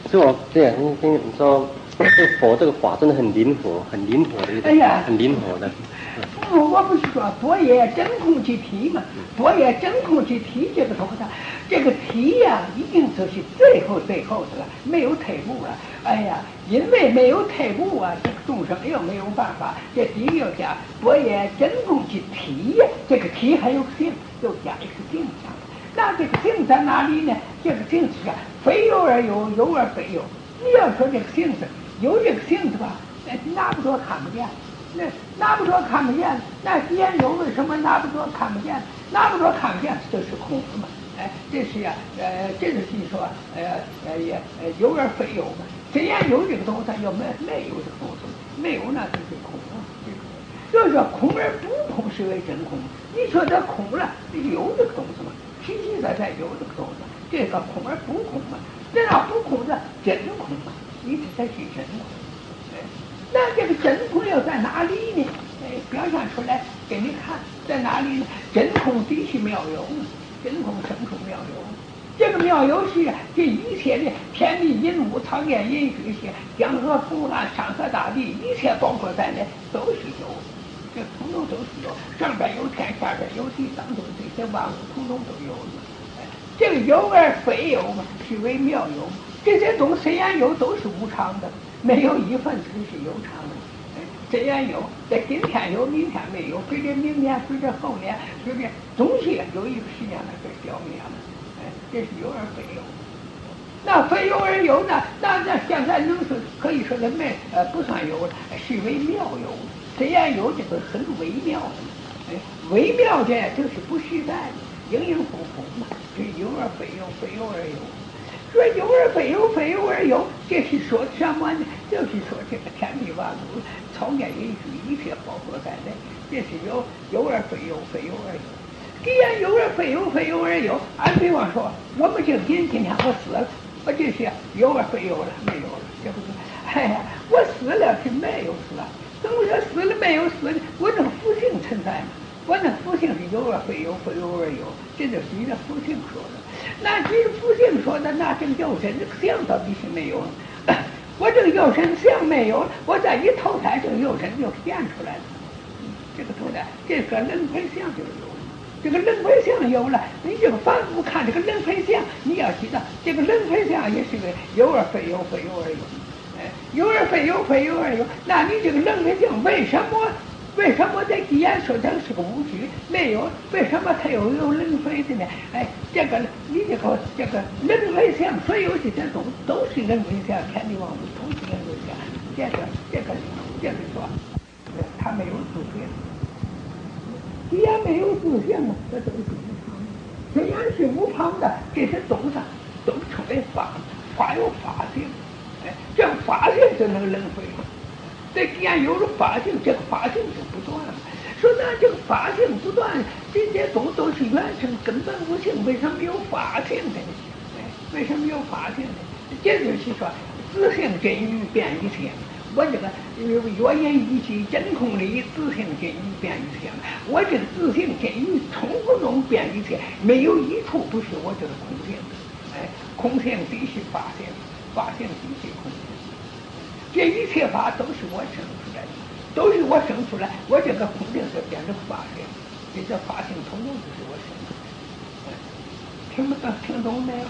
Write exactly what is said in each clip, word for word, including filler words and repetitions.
就我这样听听你说，这个佛这个法真的很灵活，很灵活的一个， 哎呀， 很灵活的。 嗯，我不是说佛也真空即体嘛，佛也真空即体这个东西，这个体呀、已经就是最后最后的了，没有退步了。哎呀，因为没有退步啊，这个众生又没有办法。这第一个讲佛也真空即体呀，这个体还有性，又加一个性上。那这个性在哪里呢？这个性是非有而有，有而非有。你要说这个性子有这个性子吧，那拿不着看不见。那拿不着看不见，那既然有，为什么拿不着看不见？拿不着看不见，这是空的嘛？哎，这是呀、啊，呃，这就是说，呃呃也呃有而非有嘛。既然有这个东西，又没没有这个东西，没有那就是空了。就是说空而不空是为真空。你说这空了，有这个东西嘛？实实在在有这个东西，这个空而不空嘛？这要不空的真空嘛？你这才是真空。那这个真空又在哪里呢？哎，表现出来给你看，在哪里呢？真空即是妙有，真空生出妙有。这个妙有是这一切的天地人物、草原、人水些江河湖岸、山河大地，一切包括在内，都是有。这统统都是有，上边有天，下边有地，当中这些万物统统都有。哎，这个有而非有嘛，是为妙有。这些东西虽然有，都是无常的。没有一份子是有常的，虽然有，在今天有，明天没有，随着明年，随着后年，随着东西有一个时间来被消灭了，哎，这是有而非有。那非有而有呢？那那现在能说可以说的没呃不算有了，是为妙有。虽然有这个很微妙的，哎，微妙的就是不实在的，应应乎乎嘛，是有而非有，非有而有。说有而非有，非有而有，这是说什么呢？就是说这个天地万物、草原人水一切包括在内，这是有有而非有，非有而有。既然有而非有，非有而有，按比方说，我们这个人今天我死了，我这是有而非有了，没有了，这不是？哎呀，我死了是没有死了，怎么说死了没有死呢？我这个福性存在嘛。我那福性是有而非有，非有而有，这就是你的福性说的。那你福性说的，那这个有身这个相到底是没有了。我这个有身相没有了，我再一投胎，这个有身就现出来了。这个投胎，这个轮回相就有了。这个轮回相有了，你这个反复看这个轮回相，你要知道，这个轮回相也是个有而非有，非有而有。哎，有而非有，非有而有。那你这个轮回相为什么？为什么这既然说它是个无虚，没有，为什么它又有轮回的呢？哎，这个你这个这个轮回相，所有这些东西都是轮回相，天地万物都是轮回相。这个这个这个说，它没有自性。既然没有自性嘛，这都是无常的。虽然是无常的，这些东西都称为法，法有法性。哎，这个法性就能轮回。这既然有了法性，这个法性就不断了。说那这个法性不断，这些东西都是原生根本无性，为什么有法性的呢？哎，为什么有法性呢？这就是说，自性真语变一切。我这个若言一气真空里，自性真语变一切。我这个自性真语从不中变一切，没有一处不是我这个空性。哎，空性必是法性，法性必是空性。这一切法都是我生出来的，都是我生出来，我这个空性就变成法性，这些法性统统就是我生出来的。听不懂？听懂没有？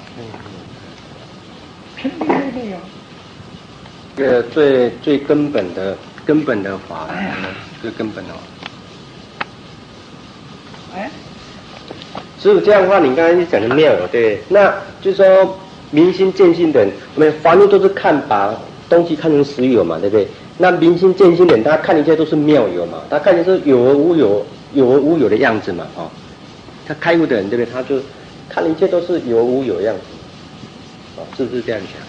听明白没有？ 这个最最根本的根本的法，哎、最根本的法。 哎， 所以这样的话，你刚才讲的妙有，对，那就是说明心见性的人，我们凡人都是看法。东西看成实有嘛，对不对？那明心见性的人，他看一切都是妙有嘛，他看的是有而无有、有而无有的样子嘛，哦，他开悟的人，对不对？他就看一切都是有而无有的样子，哦，是不是这样讲？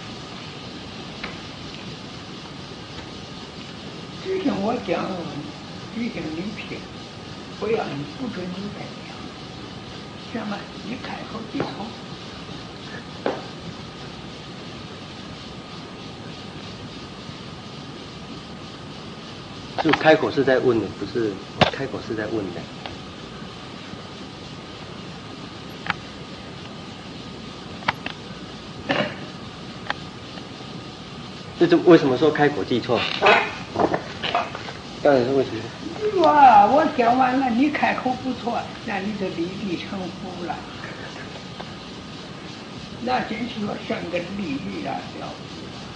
只听我讲，只听你听，不要你不准你再讲，什么？你开口讲。 就开口是在问的，不是开口是在问的。 这就为什么说开口记错？当然是为什么？ 我我讲完了，你开口不错，那你就立地成佛了。那真是说生个利益啊，了。